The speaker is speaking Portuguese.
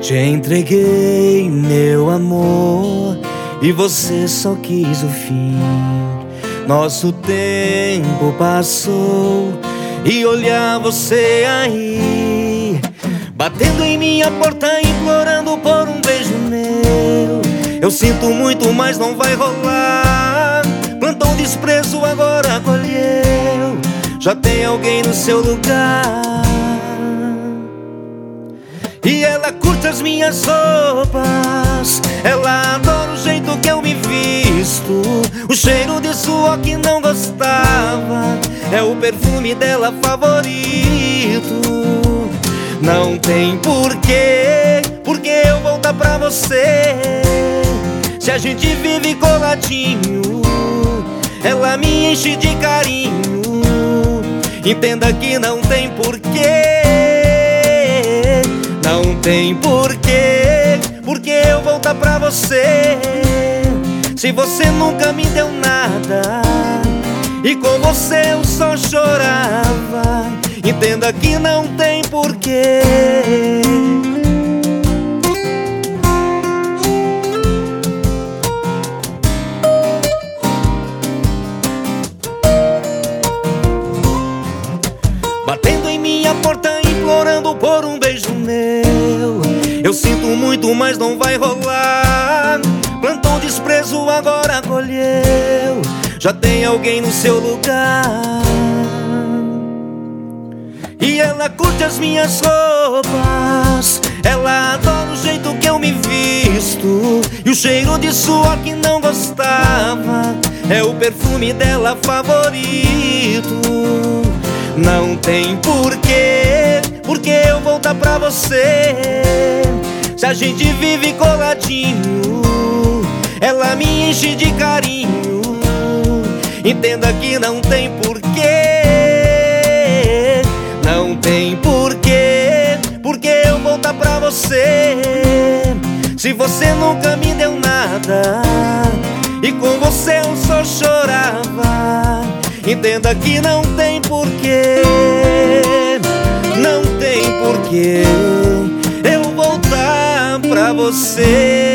Te entreguei meu amor e você só quis o fim. Nosso tempo passou e olhar você aí, batendo em minha porta, implorando por um beijo meu. Eu sinto muito, mas não vai rolar. Plantou desprezo, agora colheu. Já tem alguém no seu lugar. E ela curte as minhas roupas, ela adora o jeito que eu me visto. O cheiro de suor que não gostava é o perfume dela favorito. Não tem porquê, porque eu voltar pra você. Se a gente vive coladinho, ela me enche de carinho. Entenda que não tem porquê. Não tem porquê, porque eu voltar pra você. Se você nunca me deu nada e com você eu só chorava, entenda que não tem porquê. Batendo em minha porta, implorando por um beijo meu. Eu sinto muito, mas não vai rolar. Plantou desprezo, agora colheu. Já tem alguém no seu lugar. E ela curte as minhas roupas, ela adora o jeito que eu me visto. E o cheiro de suor que não gostava é o perfume dela favorito. Não tem porquê, porque eu voltar pra você. Se a gente vive coladinho, ela me enche de carinho. Entenda que não tem porquê. Não tem porquê, porque eu voltar pra você. Se você nunca me deu nada e com você eu só chorava, entenda que não tem porquê. Não tem porquê eu voltar pra você.